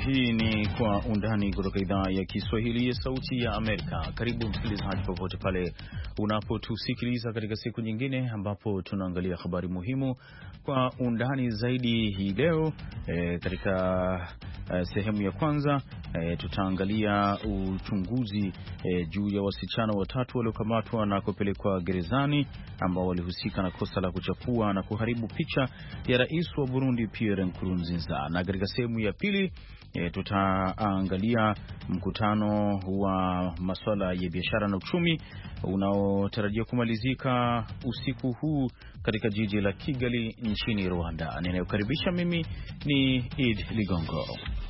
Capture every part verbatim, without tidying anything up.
Hii ni Kwa Undani kutoka idhaa ya Kiswahili ya Sauti ya Amerika. Karibu msikilizaji, popote pale unapotusikiliza katika siku nyingine ambapo tunaangalia habari muhimu kwa undani zaidi. Hii leo e, katika e, sehemu ya kwanza e, tutaangalia uchunguzi e, juu ya wasichana watatu waliokamatwa na kupelekwa gerezani ambao walihusika na kosa la kuchafua na kuharibu picha ya rais wa Burundi Pierre Nkurunziza. Na katika sehemu ya pili E, tutaangalia mkutano wa masuala ya biashara na uchumi unaotarajia kumalizika usiku huu katika jiji la Kigali nchini Rwanda. Ninayokaribisha mimi ni Id Ligongo.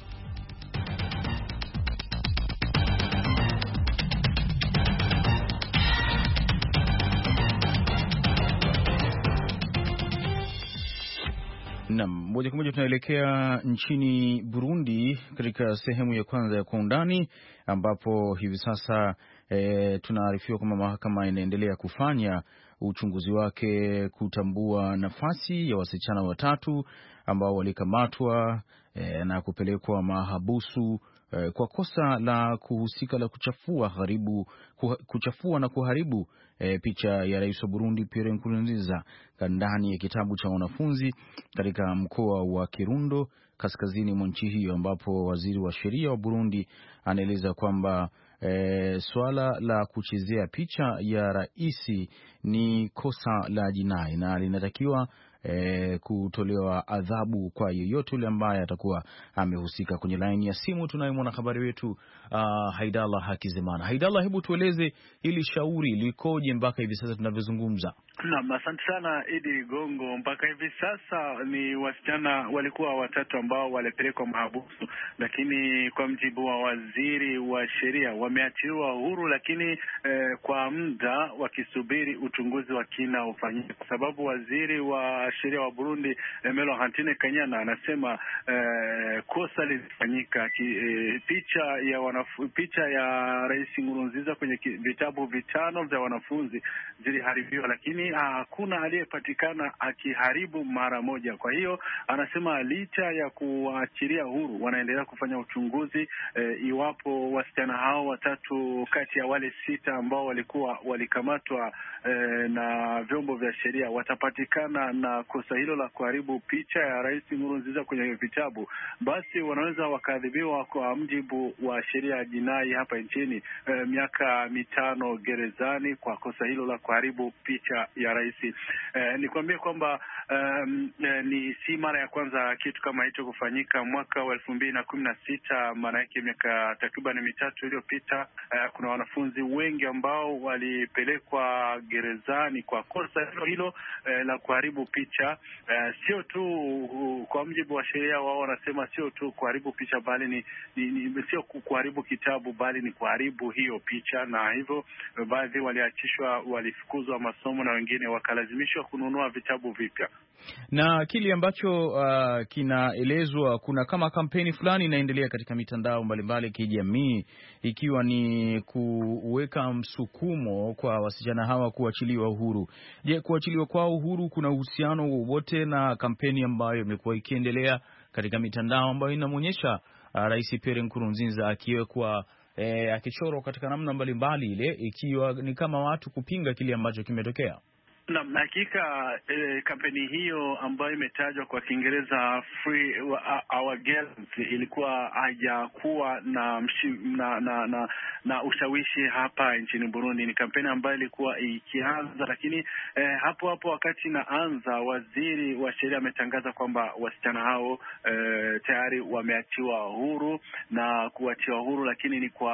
Naam, moja kwa moja tunaelekea nchini Burundi katika sehemu ya kwanza ya Kwa Undani, ambapo hivi sasa e, tunaarifiwa kwamba mahakama inaendelea kufanya uchunguzi wake kutambua nafasi ya wasichana watatu ambao walikamatwa e, na kupelekwa mahabusu e, kwa kosa la kuhusika la kuchafua haribu kuchafua na kuharibu e, picha ya rais wa Burundi Pierre Nkurunziza ndani ya kitabu cha wanafunzi katika mkoa wa Kirundo kaskazini mwa nchi hiyo, ambapo waziri wa sheria wa Burundi anaeleza kwamba E, swala la kuchezea picha ya rais ni kosa la jinai na linatakiwa e, kutolewa adhabu kwa yeyote yule ambaye atakuwa amehusika. Kwenye laini ya simu tunaye mwanahabari wetu uh, Haidallah Hakizimana. Haidallah, hebu tueleze hili shauri likoje mpaka hivi sasa tunavyozungumza? Naam, asante sana Idi Gongo. Mpaka hivi sasa ni wasichana walikuwa watatu ambao walipelekwa mahabusu, lakini kwa mjibu wa waziri wa sheria wameachiliwa huru, lakini eh, kwa muda wakisubiri uchunguzi wa kina ufanyike, kwa sababu waziri wa sheria wa Burundi Emelo Hantine Kanyana anasema eh, kosa lilifanyika. Eh, picha ya wanafu, picha ya rais Nkurunziza kwenye vitabu vitano vya wanafunzi ziliharibiwa, lakini hakuna aliyepatikana akiharibu mara moja. Kwa hiyo anasema licha ya kuachilia huru wanaendelea kufanya uchunguzi e, iwapo wasichana hao watatu kati ya wale sita ambao walikuwa walikamatwa e, na vyombo vya sheria watapatikana na kosa hilo la kuharibu picha ya rais Nkurunziza kwenye vitabu, basi wanaweza wakaadhibiwa kwa mjibu wa sheria ya jinai hapa nchini e, miaka mitano gerezani kwa kosa hilo la kuharibu picha ya rais. Eh, nikwambie kwamba um, eh, ni si mara ya kwanza kitu kama hicho kufanyika. Mwaka wa elfu mbili na kumi na sita, maana yake miaka takriban mitatu iliyopita, eh, kuna wanafunzi wengi ambao walipelekwa gerezani kwa kosa hilo hilo eh, la kuharibu picha. Eh, sio tu uh, kwa mjibu wa sheria wao wanasema sio tu kuharibu picha bali ni, ni, ni sio kuharibu kitabu bali ni kuharibu hiyo picha, na hivyo baadhi waliachishwa, walifukuzwa masomo na wengine wakalazimishwa kununua vitabu vipya. Na kile ambacho uh, kinaelezwa, kuna kama kampeni fulani inaendelea katika mitandao mbalimbali ya kijamii, ikiwa ni kuweka msukumo kwa wasichana hawa kuachiliwa uhuru. Je, kuachiliwa kwao uhuru kuna uhusiano wowote na kampeni ambayo imekuwa ikiendelea katika mitandao ambayo inamwonyesha uh, Rais Pierre Nkurunziza akiwekwa eh, akichorwa katika namna mbalimbali, ile ikiwa ni kama watu kupinga kile ambacho kimetokea? Na hakika eh, kampeni hiyo ambayo imetajwa kwa Kiingereza Free Our Girls ilikuwa hajakuwa na, na na na na ushawishi hapa nchini Burundi. Ni kampeni ambayo ilikuwa ikianza, lakini eh, hapo hapo wakati inaanza, waziri wa sheria ametangaza kwamba wasichana hao eh, tayari wameachiwa huru na kuachiwa huru, lakini ni kwa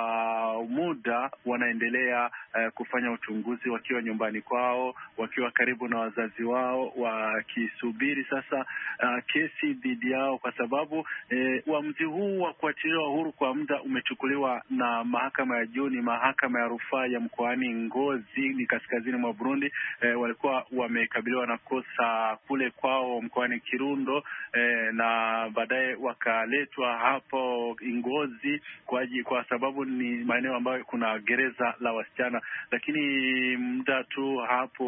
muda wanaendelea eh, kufanya uchunguzi wakiwa nyumbani kwao, wakiwa karibu na wazazi wao, wakisubiri sasa uh, kesi dhidi yao, kwa sababu eh, uamuzi huu wa kuachiliwa huru kwa muda umechukuliwa na mahakama ya juu, ni mahakama ya rufaa ya mkoani Ngozi, ni kaskazini mwa Burundi. Eh, walikuwa wamekabiliwa na kosa kule kwao mkoani Kirundo, eh, na baadaye wakaletwa hapo Ngozi kwa, kwa sababu ni maeneo ambayo kuna gereza la wasichana, lakini muda tu hapo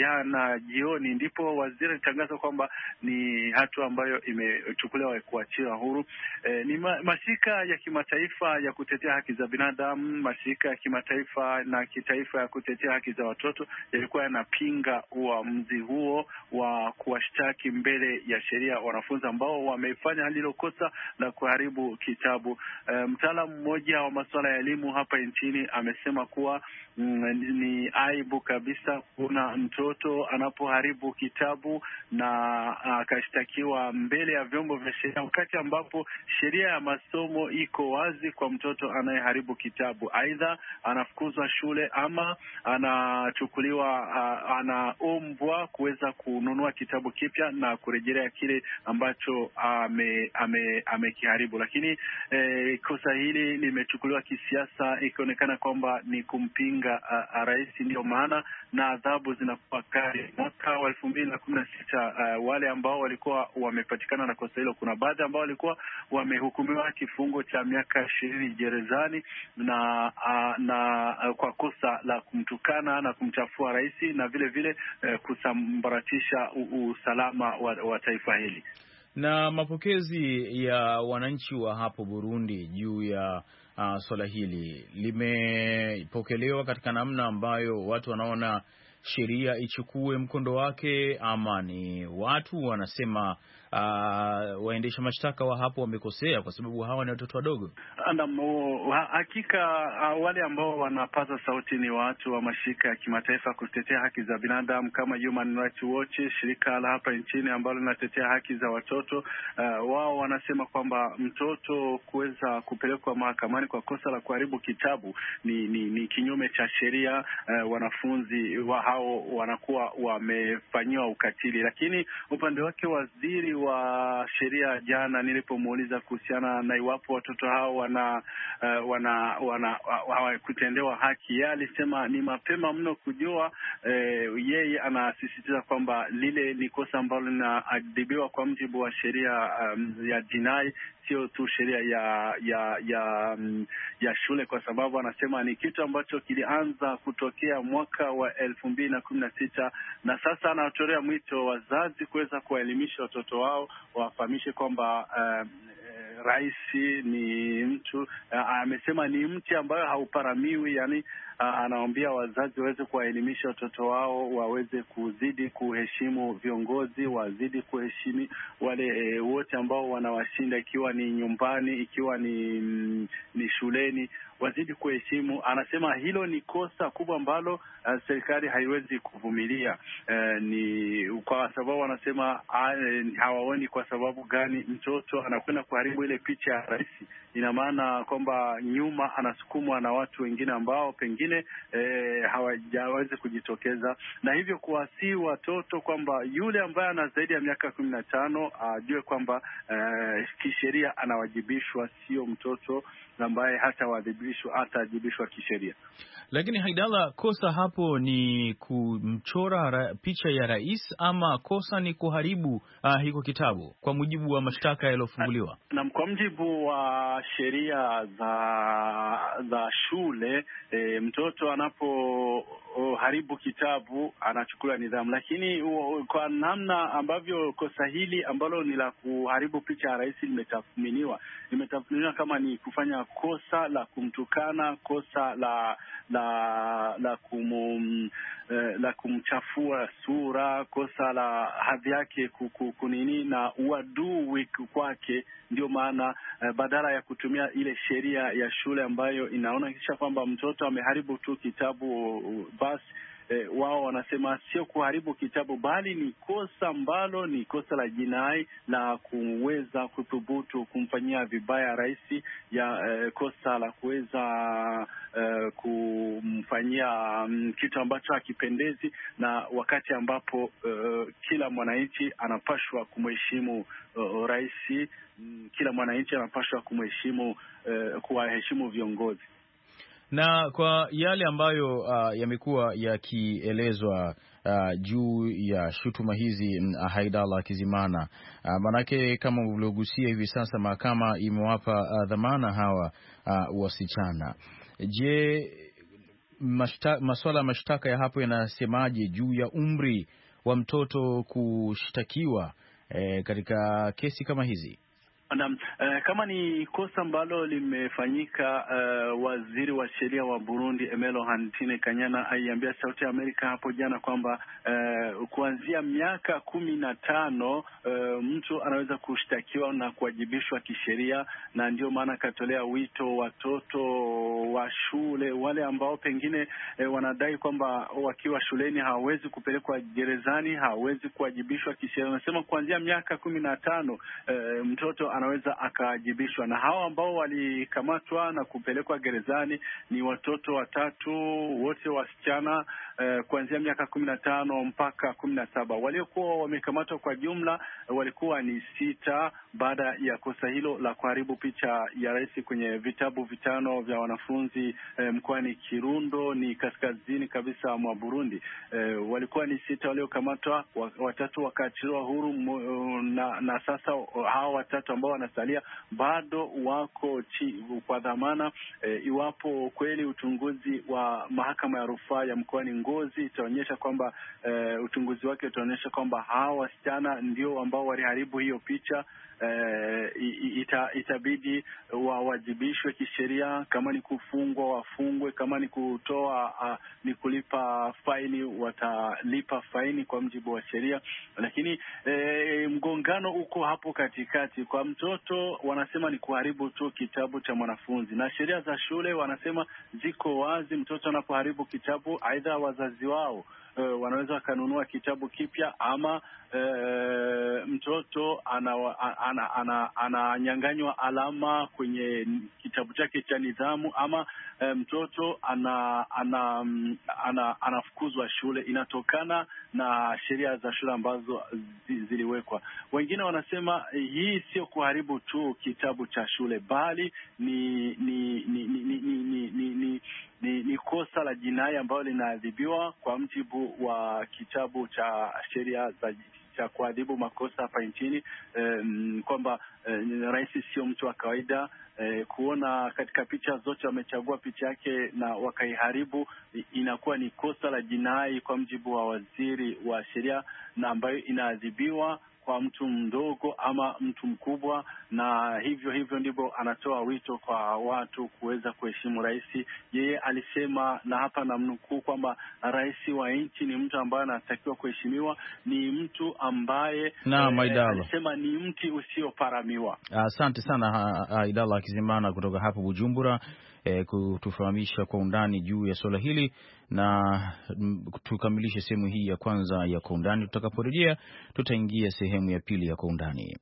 jana jioni ndipo waziri alitangaza kwamba ni hatua ambayo imechukuliwa kuachiwa huru. E, ni ma, mashirika ya kimataifa ya kutetea haki za binadamu, mashirika ya kimataifa na kitaifa ya kutetea haki za watoto yalikuwa yanapinga uamuzi huo wa kuwashtaki mbele ya sheria wanafunzi ambao wamefanya hilo kosa la kuharibu kitabu. E, mtaalamu mmoja wa masuala ya elimu hapa nchini amesema kuwa mm, ni aibu kabisa kuna mtoto anapoharibu kitabu na akashtakiwa mbele ya vyombo vya sheria, wakati ambapo sheria ya masomo iko wazi kwa mtoto anayeharibu kitabu. Aidha anafukuzwa shule ama anachukuliwa, anaombwa kuweza kununua kitabu kipya na kurejelea kile ambacho ame, ame, amekiharibu. Lakini eh, kosa hili limechukuliwa kisiasa, ikionekana kwamba ni kumpinga rais, ndio maana na adhabu zinakuwa kali. Mwaka wa elfu mbili na kumi na sita uh, wale ambao walikuwa wamepatikana na kosa hilo, kuna baadhi ambao walikuwa wamehukumiwa kifungo cha miaka ishirini gerezani na uh, na uh, kwa kosa la kumtukana na kumchafua rais na vile vile uh, kusambaratisha usalama wa, wa taifa hili. Na mapokezi ya wananchi wa hapo Burundi juu ya uh, swala hili limepokelewa katika namna ambayo watu wanaona sheria ichukue mkondo wake, ama ni watu wanasema uh, waendesha mashtaka wa hapo wamekosea kwa sababu hawa ni watoto wadogo? Hakika wale ambao wanapaza sauti ni watu wa mashirika ya kimataifa kutetea haki za binadamu kama Human Rights Watch, shirika la hapa nchini ambalo linatetea haki za watoto. Uh, wao wanasema kwamba mtoto kuweza kupelekwa mahakamani kwa kosa la kuharibu kitabu ni, ni, ni kinyume cha sheria. Uh, wanafunzi wa hao wanakuwa wamefanyiwa ukatili. Lakini upande wake waziri wa sheria, jana nilipomuuliza kuhusiana na iwapo watoto hao wana uh, wana wana hawakutendewa haki, yeye alisema ni mapema mno kujua. Uh, yeye anasisitiza kwamba lile ni kosa ambalo linaadhibiwa kwa mujibu wa sheria um, ya jinai, sio tu sheria ya ya ya ya shule, kwa sababu anasema ni kitu ambacho kilianza kutokea mwaka wa elfu mbili na kumi na sita, na sasa anatolea mwito wazazi kuweza kuwaelimisha watoto wao, wafahamishe kwamba uh, rais ni mtu uh, amesema ni mti ambayo hauparamiwi, yani uh, anawaambia wazazi waweze kuwaelimisha watoto wao, waweze kuzidi kuheshimu viongozi, wazidi kuheshimi wale e, wote ambao wanawashinda, ikiwa ni nyumbani, ikiwa ni ni shuleni, wazidi kuheshimu. Anasema hilo ni kosa kubwa ambalo uh, serikali haiwezi kuvumilia. Uh, ni kwa sababu wanasema uh, hawaoni kwa sababu gani mtoto anakwenda kuharibu ile picha ya rais. Ina maana kwamba nyuma anasukumwa na watu wengine ambao pengine eh, hawajawezi kujitokeza, na hivyo kuwasihi watoto kwamba yule ambaye ana zaidi ya miaka kumi na tano ajue uh, kwamba uh, kisheria anawajibishwa, sio mtoto ambaye hata wadhibishwa hata ajibishwa kisheria. Lakini Haidala, kosa hapo ni kumchora ra, picha ya rais, ama kosa ni kuharibu uh, hiko kitabu kwa mujibu wa mashtaka yaliyofunguliwa? Na, na kwa mujibu wa sheria za za shule e, mtoto anapo oh, haribu kitabu anachukuliwa nidhamu, lakini oh, kwa namna ambavyo kosa hili ambalo ni la kuharibu picha ya rais limetathminiwa limetathminiwa kama ni kufanya kosa la kumtukana, kosa la la la kum eh, la kumchafua sura, kosa la hadhi yake kunini na uadui kwake. Ndio maana eh, badala ya kutumia ile sheria ya shule ambayo inaona kisha kwamba mtoto ameharibu tu kitabu basi, E, wao wanasema sio kuharibu kitabu, bali ni kosa ambalo ni kosa la jinai la kuweza kuthubutu kumfanyia vibaya rais, ya e, kosa la kuweza e, kumfanyia um, kitu ambacho hakipendezi, na wakati ambapo e, kila mwananchi anapashwa kumheshimu uh, rais, kila mwananchi anapashwa kumheshimu uh, kuwaheshimu viongozi. Na kwa yale ambayo uh, yamekuwa yakielezwa uh, juu ya shutuma hizi, uh, Haidala Kizimana, uh, manake kama ulivyogusia hivi sasa mahakama imewapa uh, dhamana hawa uh, wasichana. Je, mashta, masuala ya mashtaka ya hapo yanasemaje juu ya umri wa mtoto kushtakiwa e, katika kesi kama hizi? Naam, uh, kama ni kosa ambalo limefanyika, uh, waziri wa sheria wa Burundi Emelo Hantine Kanyana aiambia Sauti ya Amerika hapo jana kwamba uh, kuanzia miaka kumi na tano uh, mtu anaweza kushtakiwa na kuwajibishwa kisheria, na ndio maana akatolea wito watoto wa shule wale ambao pengine uh, wanadai kwamba wakiwa shuleni hawawezi kupelekwa gerezani, hawawezi kuwajibishwa kisheria. Anasema kuanzia miaka kumi na tano uh, mtoto anaweza akawajibishwa, na hao ambao walikamatwa na kupelekwa gerezani ni watoto watatu, wote wasichana, uh, kuanzia miaka kumi na tano mpaka kumi na saba. Waliokuwa wamekamatwa kwa jumla walikuwa ni sita baada ya kosa hilo la kuharibu picha ya rais kwenye vitabu vitano vya wanafunzi uh, mkoani Kirundo, ni kaskazini kabisa mwa Burundi. Uh, walikuwa ni sita waliokamatwa, watatu wakaachiliwa huru, na, na sasa hao watatu ambao wanasalia bado wako chi, kwa dhamana. E, iwapo kweli uchunguzi wa mahakama ya rufaa ya mkoani Ngozi itaonyesha kwamba e, uchunguzi wake utaonyesha kwamba hawa wasichana ndio ambao waliharibu hiyo picha, Uh, ita, itabidi wawajibishwe kisheria. Kama ni kufungwa wafungwe, kama ni kutoa uh, ni kulipa faini watalipa faini kwa mjibu wa sheria. Lakini eh, mgongano uko hapo katikati. Kwa mtoto wanasema ni kuharibu tu kitabu cha mwanafunzi, na sheria za shule wanasema ziko wazi. Mtoto anapoharibu kitabu, aidha wazazi wao Uh, wanaweza wakanunua kitabu kipya, ama uh, mtoto ananyanganywa ana, ana, ana alama kwenye kitabu chake cha nidhamu, ama uh, mtoto ana, ana, ana, anafukuzwa shule. Inatokana na sheria za shule ambazo ziliwekwa. Wengine wanasema hii sio kuharibu tu kitabu cha shule, bali ni ni ni ni ni, ni, ni, ni Ni, ni kosa la jinai ambalo linaadhibiwa kwa mjibu wa kitabu cha sheria za cha kuadhibu makosa hapa nchini, um, kwamba um, rais sio mtu wa kawaida. Uh, kuona katika picha zote wamechagua picha yake na wakaiharibu, inakuwa ni kosa la jinai kwa mjibu wa waziri wa sheria, na ambayo inaadhibiwa kwa mtu mdogo ama mtu mkubwa. Na hivyo hivyo ndivyo anatoa wito kwa watu kuweza kuheshimu rais. Yeye alisema, na hapa namnukuu, kwamba rais wa nchi ni mtu ambaye anatakiwa kuheshimiwa, ni mtu ambaye na eh, alisema ni mti usioparamiwa. Asante uh, sana Aidala Kizimana kutoka hapo Bujumbura, eh, kutufahamisha kwa undani juu ya swala hili, na m, tukamilishe sehemu hii ya kwanza ya kwa undani. Tutakaporejea tutaingia sehemu ya pili ya kwa undani.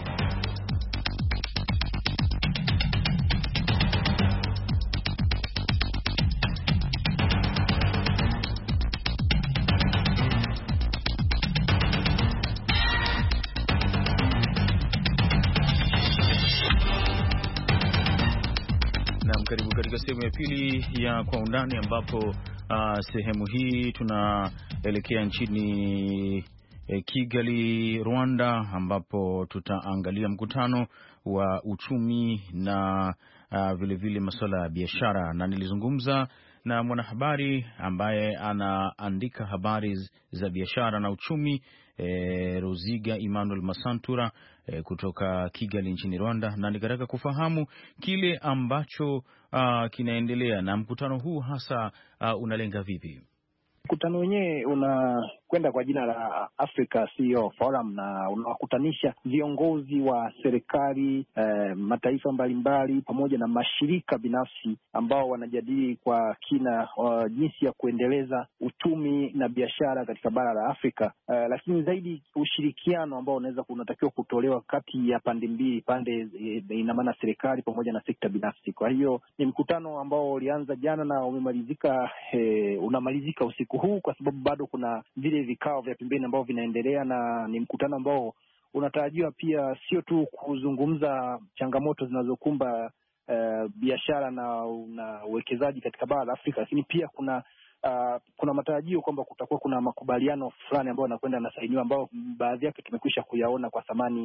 Karibu katika sehemu ya pili ya kwa undani, ambapo uh, sehemu hii tunaelekea nchini eh, Kigali, Rwanda, ambapo tutaangalia mkutano wa uchumi na uh, vile vile masuala ya biashara, na nilizungumza na mwanahabari ambaye anaandika habari za biashara na uchumi, eh, Roziga Emmanuel Masantura eh, kutoka Kigali nchini Rwanda, na nikataka kufahamu kile ambacho uh, kinaendelea na mkutano huu hasa uh, unalenga vipi. Mkutano wenyewe unakwenda kwa jina la Africa C E O Forum na unawakutanisha viongozi wa serikali, eh, mataifa mbalimbali pamoja na mashirika binafsi ambao wanajadili kwa kina uh, jinsi ya kuendeleza uchumi na biashara katika bara la Afrika, eh, lakini zaidi ushirikiano ambao unaweza kunatakiwa kutolewa kati ya pande mbili, pande eh, ina maana serikali pamoja na sekta binafsi. Kwa hiyo ni mkutano ambao ulianza jana na umemalizika, eh, unamalizika usiku huu, kwa sababu bado kuna vile vikao vya pembeni ambao vinaendelea, na ni mkutano ambao unatarajiwa pia sio tu kuzungumza changamoto zinazokumba uh, biashara na na uwekezaji katika bara la Afrika, lakini pia kuna uh, kuna matarajio kwamba kutakuwa kuna makubaliano fulani ambayo yanakwenda yanasainiwa, ambao baadhi yake tumekwisha kuyaona kwa thamani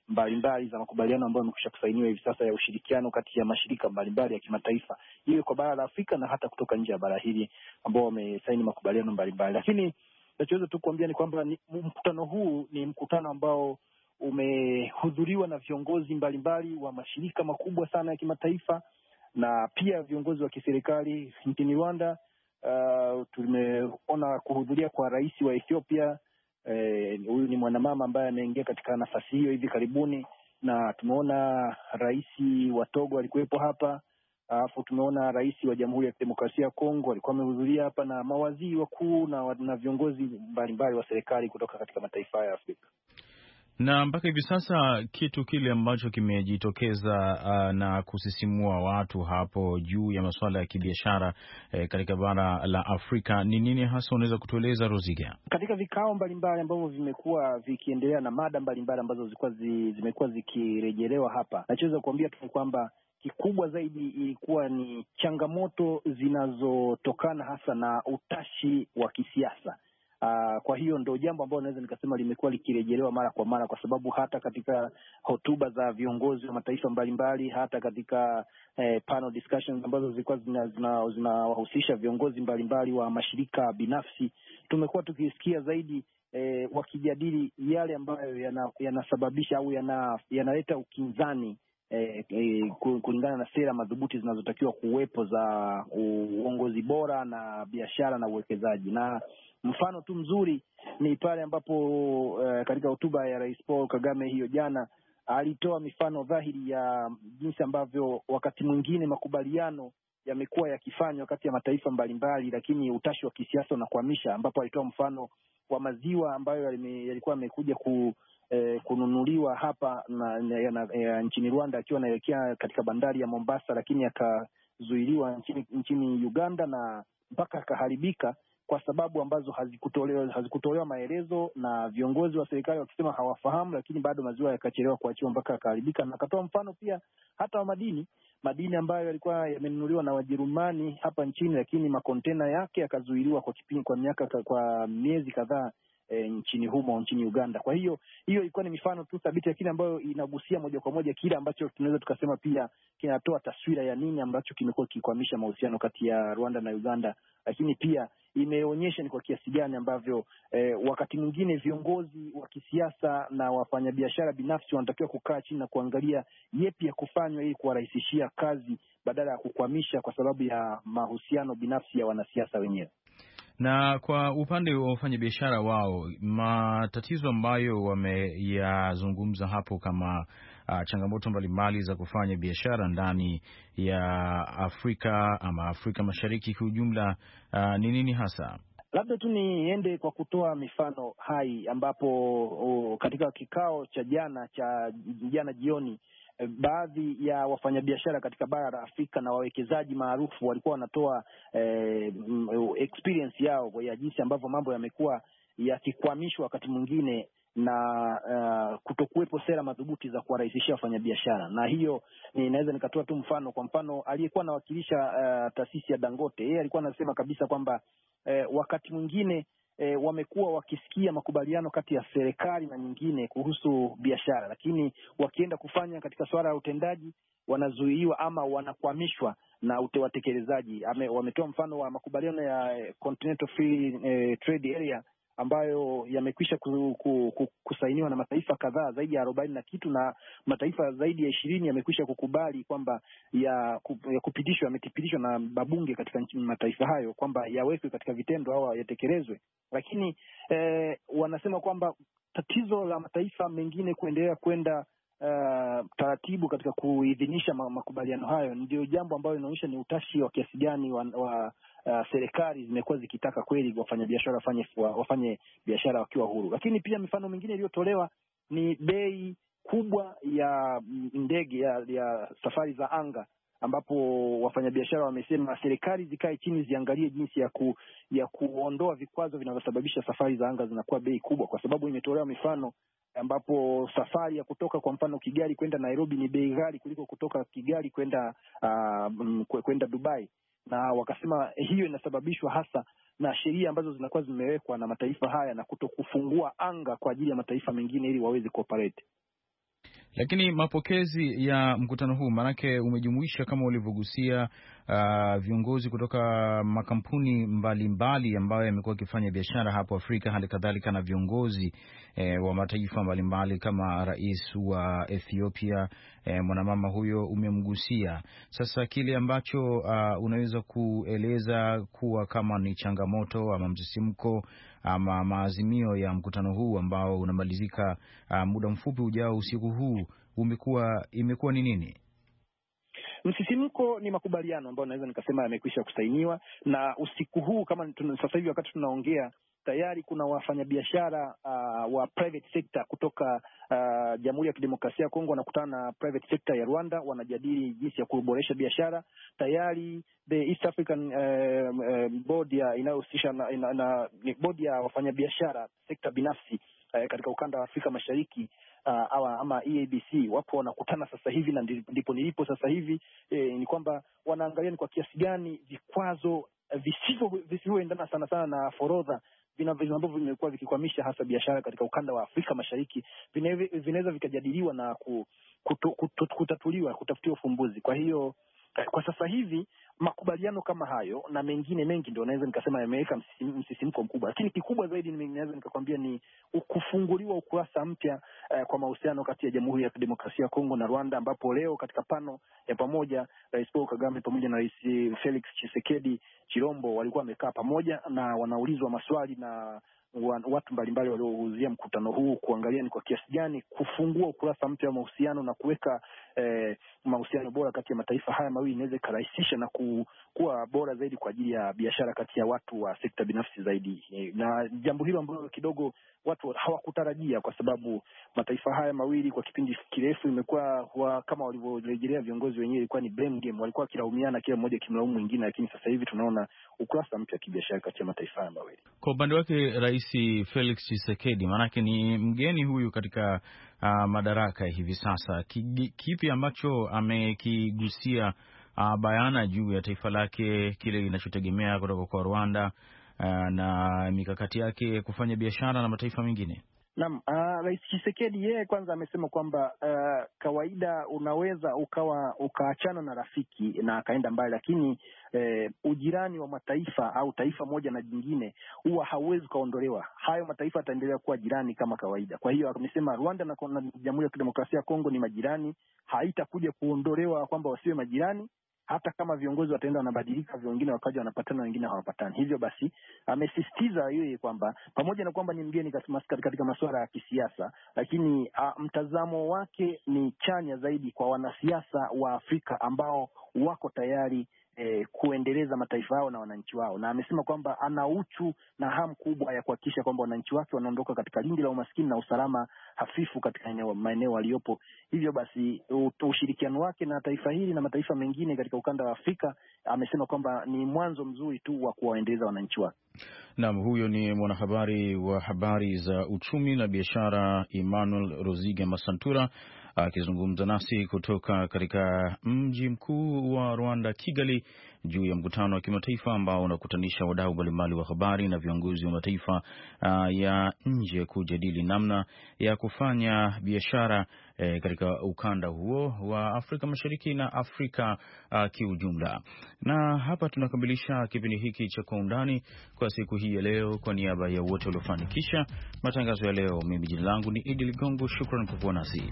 mbalimbali za makubaliano ambayo yamekwisha kusainiwa hivi sasa ya ushirikiano kati ya mashirika mbalimbali ya kimataifa, iwe kwa bara la Afrika na hata kutoka nje ya bara hili, ambao wamesaini makubaliano mbalimbali. Lakini nachoweza tu kuambia ni kwamba mkutano huu ni mkutano ambao umehudhuriwa na viongozi mbalimbali wa mashirika makubwa sana ya kimataifa na pia viongozi wa kiserikali nchini Rwanda. Uh, tumeona kuhudhuria kwa rais wa Ethiopia. Huyu eh, ni mwanamama ambaye ameingia katika nafasi hiyo hivi karibuni, na tumeona rais wa Togo alikuwepo hapa. Alafu tumeona rais wa Jamhuri ya Demokrasia ya Kongo alikuwa amehudhuria hapa, na mawaziri wakuu na, na viongozi mbalimbali wa serikali kutoka katika mataifa ya Afrika. Na mpaka hivi sasa kitu kile ambacho kimejitokeza uh, na kusisimua watu hapo juu ya masuala ya kibiashara eh, katika bara la Afrika ni nini hasa, unaweza kutueleza Ruziga? Katika vikao mbalimbali ambavyo vimekuwa vikiendelea na mada mbalimbali ambazo zilikuwa zi, zimekuwa zikirejelewa hapa, nachoweza kuambia tu kwamba kikubwa zaidi ilikuwa ni changamoto zinazotokana hasa na utashi wa kisiasa. Uh, kwa hiyo ndio jambo ambalo naweza nikasema limekuwa likirejelewa mara kwa mara, kwa sababu hata katika hotuba za viongozi wa mataifa mbalimbali, hata katika eh, panel discussions ambazo zilikuwa zinawahusisha zina, zina viongozi mbalimbali wa mashirika binafsi, tumekuwa tukisikia zaidi eh, wakijadili yale ambayo yanasababisha yana au yana, yanaleta ukinzani eh, eh, kulingana na sera madhubuti zinazotakiwa kuwepo za uongozi bora na biashara na uwekezaji. Na mfano tu mzuri ni pale ambapo uh, katika hotuba ya Rais Paul Kagame hiyo jana alitoa mifano dhahiri ya jinsi ambavyo wakati mwingine makubaliano yamekuwa yakifanywa kati ya mataifa mbalimbali, lakini utashi wa kisiasa unakwamisha, ambapo alitoa mfano wa maziwa ambayo yalikuwa yamekuja ku, eh, kununuliwa hapa na, ya, na, ya, nchini Rwanda akiwa anaelekea katika bandari ya Mombasa, lakini yakazuiliwa nchini, nchini Uganda na mpaka akaharibika kwa sababu ambazo hazikutolewa hazikutolewa maelezo, na viongozi wa serikali wakisema hawafahamu, lakini bado maziwa yakachelewa kuachiwa mpaka yakaharibika. Na akatoa mfano pia hata wa madini madini ambayo yalikuwa yamenunuliwa na Wajerumani hapa nchini, lakini makontena yake yakazuiliwa kwa kipindi kwa miaka kwa miezi kadhaa E, nchini humo nchini Uganda. Kwa hiyo hiyo ilikuwa ni mifano tu thabiti, lakini ambayo inagusia moja kwa moja kile ambacho tunaweza tukasema pia kinatoa taswira ya nini ambacho kimekuwa kikwamisha mahusiano kati ya Rwanda na Uganda, lakini pia imeonyesha ni kwa kiasi gani ambavyo e, wakati mwingine viongozi wa kisiasa na wafanyabiashara binafsi wanatakiwa kukaa chini na kuangalia yepi ya kufanywa ili kuwarahisishia kazi badala ya kukwamisha kwa sababu ya mahusiano binafsi ya wanasiasa wenyewe. Na kwa upande wa wafanyabiashara wao, matatizo ambayo wameyazungumza hapo kama uh, changamoto mbalimbali za kufanya biashara ndani ya Afrika ama Afrika Mashariki kwa ujumla uh, ni nini hasa? Labda tu niende kwa kutoa mifano hai ambapo oh, katika kikao cha jana cha jana jioni baadhi ya wafanyabiashara katika bara la Afrika na wawekezaji maarufu walikuwa wanatoa eh, experience yao ya jinsi ambavyo mambo yamekuwa yakikwamishwa wakati mwingine na uh, kutokuwepo sera madhubuti za kuwarahisishia wafanyabiashara. Na hiyo ninaweza nikatoa tu mfano. Kwa mfano, aliyekuwa anawakilisha uh, taasisi ya Dangote, yeye alikuwa anasema kabisa kwamba uh, wakati mwingine E, wamekuwa wakisikia makubaliano kati ya serikali na nyingine kuhusu biashara, lakini wakienda kufanya katika suala la utendaji wanazuiwa ama wanakwamishwa na watekelezaji. Wametoa mfano wa makubaliano ya Continental Free eh, Trade Area ambayo yamekwisha ku, ku, ku, kusainiwa na mataifa kadhaa zaidi ya arobaini na kitu, na mataifa zaidi ya ishirini yamekwisha kukubali kwamba ya, ya kupitishwa yametipitishwa na mabunge katika mataifa hayo kwamba yawekwe katika vitendo au yatekelezwe. Lakini eh, wanasema kwamba tatizo la mataifa mengine kuendelea kwenda uh, taratibu katika kuidhinisha makubaliano hayo ndio jambo ambalo linaonyesha ni utashi wa kiasi gani wa, wa Uh, serikali zimekuwa zikitaka kweli wafanyabiashara wafanye wafanye biashara wakiwa huru. Lakini pia mifano mingine iliyotolewa ni bei kubwa ya ndege ya, ya safari za anga, ambapo wafanyabiashara wamesema serikali zikae chini ziangalie jinsi ya ku, ya kuondoa vikwazo vinavyosababisha safari za anga zinakuwa bei kubwa, kwa sababu imetolewa mifano ambapo safari ya kutoka kwa mfano Kigali kwenda Nairobi ni bei ghali kuliko kutoka Kigali kwenda uh, kwenda Dubai. Na wakasema hiyo inasababishwa hasa na sheria ambazo zinakuwa zimewekwa na mataifa haya na kuto kufungua anga kwa ajili ya mataifa mengine ili waweze cooperate. Lakini mapokezi ya mkutano huu maanake umejumuisha kama ulivyogusia uh, viongozi kutoka makampuni mbalimbali ambayo yamekuwa yakifanya biashara hapo Afrika, hali kadhalika na viongozi eh, wa mataifa mbalimbali kama rais wa Ethiopia, eh, mwanamama huyo umemgusia. Sasa kile ambacho uh, unaweza kueleza kuwa kama ni changamoto ama msisimko ama maazimio ya mkutano huu ambao unamalizika uh, muda mfupi ujao usiku huu umekuwa imekuwa ni nini? Msisimko ni makubaliano ambayo naweza nikasema yamekwisha kusainiwa, na usiku huu kama sasa hivi wakati tunaongea tayari kuna wafanyabiashara uh, wa private sector kutoka uh, Jamhuri ya Kidemokrasia ya Kongo wanakutana na private sector ya Rwanda, wanajadili jinsi ya kuboresha biashara. Tayari the East African uh, uh, board ya inayohusisha na, na, na board ya wafanyabiashara sekta binafsi uh, katika ukanda wa Afrika Mashariki uh, awa, ama E A B C wapo wanakutana sasa hivi, na ndipo nilipo sasa hivi eh, ni kwamba wanaangalia ni kwa kiasi gani vikwazo visivyo visivyoendana sana sana na forodha vinavyo ambavyo vimekuwa vikikwamisha hasa biashara katika ukanda wa Afrika Mashariki vinaweza vikajadiliwa na kutu, kutu, kutatuliwa kutafutiwa ufumbuzi. Kwa hiyo kwa sasa hivi makubaliano kama hayo na mengine mengi ndio naweza nikasema yameweka msisimko mkubwa, lakini kikubwa zaidi ninaweza nikakwambia ni kufunguliwa ukurasa mpya eh, kwa mahusiano kati ya Jamhuri ya Kidemokrasia ya Kongo na Rwanda, ambapo leo katika pano ya pamoja Rais Paul Kagame pamoja na Rais Felix Tshisekedi Chilombo walikuwa wamekaa pamoja na wanaulizwa maswali na watu mbalimbali waliohudhuria mkutano huu kuangalia ni kwa kiasi gani kufungua ukurasa mpya wa mahusiano na kuweka eh, mahusiano bora kati ya mataifa haya mawili inaweza ikarahisisha na ku, kuwa bora zaidi kwa ajili ya biashara kati ya watu wa sekta binafsi zaidi. Na jambo hilo ambalo kidogo watu hawakutarajia, kwa sababu mataifa haya mawili kwa kipindi kirefu imekuwa kama walivyorejelea viongozi wenyewe, ilikuwa ni blame game, walikuwa wakilaumiana, kila mmoja kimlaumu mwingine, lakini sasa hivi tunaona ukurasa mpya wa kibiashara kati ya mataifa haya mawili. Kwa upande wake Rais Felix Tshisekedi, maanake ni mgeni huyu katika uh, madaraka hivi sasa, kipi ambacho amekigusia uh, bayana juu ya taifa lake, kile linachotegemea kutoka kwa Rwanda uh, na mikakati yake kufanya biashara na mataifa mengine? Naam, uh, Rais Tshisekedi yeye kwanza amesema kwamba uh, kawaida unaweza ukawa ukaachana na rafiki na akaenda mbali, lakini uh, ujirani wa mataifa au taifa moja na jingine huwa hauwezi kaondolewa. Hayo mataifa yataendelea kuwa jirani kama kawaida. Kwa hiyo amesema Rwanda na, na Jamhuri ya Kidemokrasia ya Kongo ni majirani, haitakuja kuondolewa kwamba wasiwe majirani. Hata kama viongozi wataenda wanabadilika, wengine wakaja wanapatana, wengine hawapatani. Hivyo basi amesisitiza yeye kwamba pamoja na kwamba ni mgeni katika masuala ya kisiasa, lakini a, mtazamo wake ni chanya zaidi kwa wanasiasa wa Afrika ambao wako tayari eh, kuendeleza mataifa yao na wananchi wao, na amesema kwamba ana uchu na hamu kubwa ya kuhakikisha kwamba wananchi wake wanaondoka katika lindi la umaskini na usalama hafifu katika eneo maeneo waliopo. Hivyo basi ushirikiano wake na taifa hili na mataifa mengine katika ukanda wa Afrika, amesema kwamba ni mwanzo mzuri tu wa kuwaendeleza wananchi wake. Naam, huyo ni mwanahabari wa habari za uchumi na biashara Emmanuel Roziga Masantura akizungumza nasi kutoka katika mji mkuu wa Rwanda, Kigali, juu ya mkutano wa kimataifa ambao unakutanisha wadau mbalimbali wa habari na viongozi wa mataifa uh, ya nje kujadili namna ya kufanya biashara eh, katika ukanda huo wa Afrika Mashariki na Afrika uh, kiujumla. Na hapa tunakamilisha kipindi hiki cha Kwa Undani kwa siku hii ya leo. Kwa niaba ya wote waliofanikisha matangazo ya leo, mimi jina langu ni Idi Ligongo. Shukrani kwa kuwa nasi.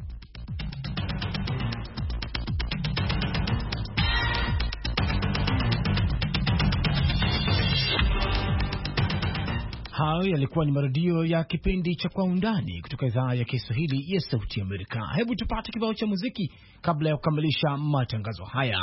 Hayo yalikuwa ni marudio ya kipindi cha Kwa Undani kutoka idhaa ya Kiswahili ya Sauti Amerika. Hebu tupate kibao cha muziki kabla ya kukamilisha matangazo haya.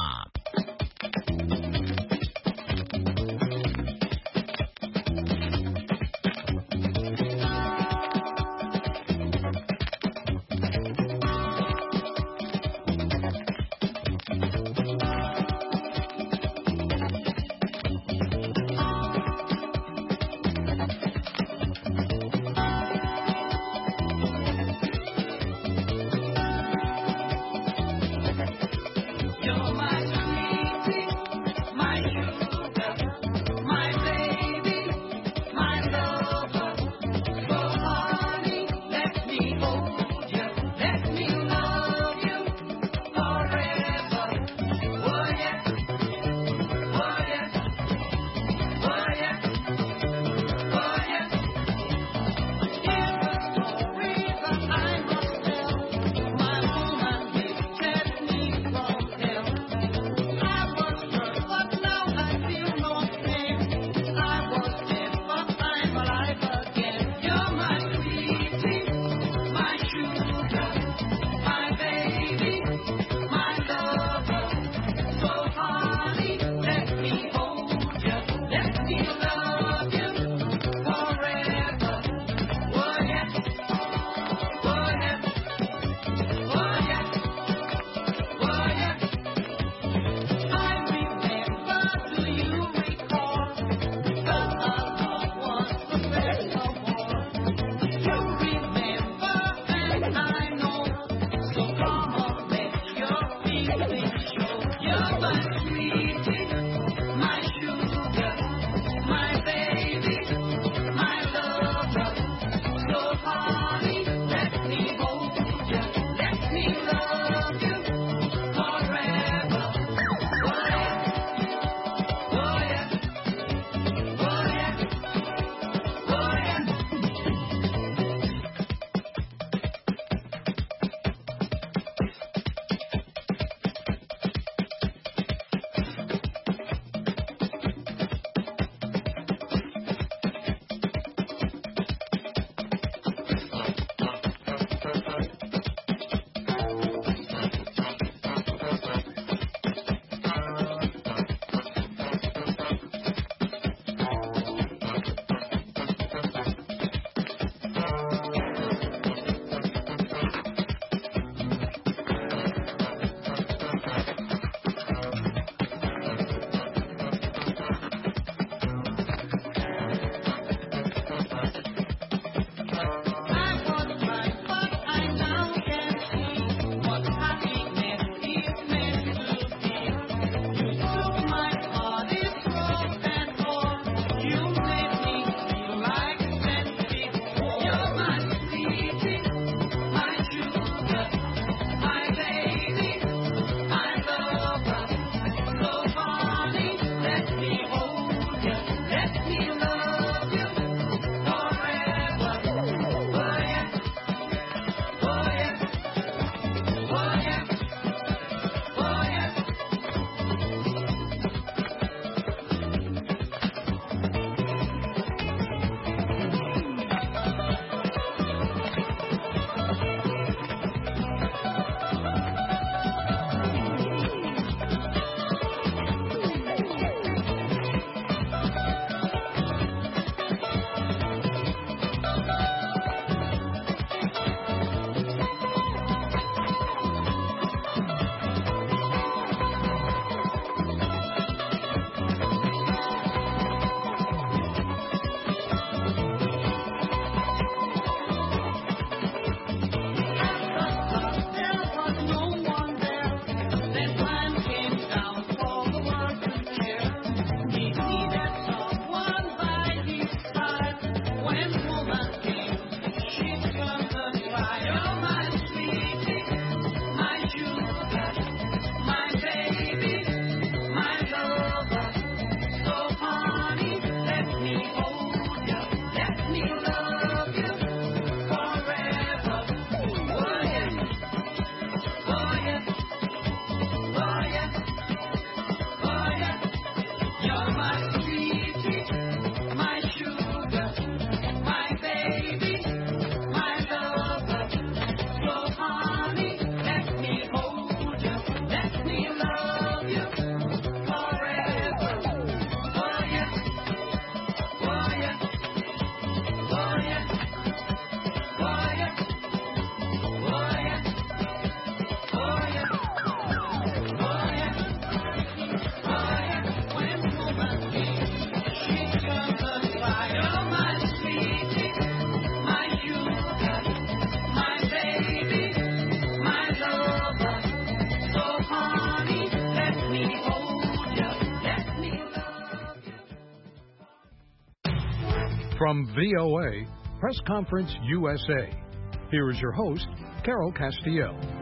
From V O A, Press Conference U S A, here is your host, Carol Castiel.